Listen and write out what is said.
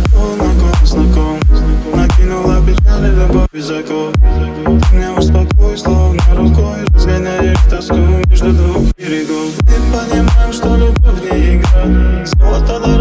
знаком. Накинула печаль и любовь без оков. Ты меня успокой, словно рукой разгоняешь тоску между двух берегов. Мы понимаем, что любовь не игра. Золото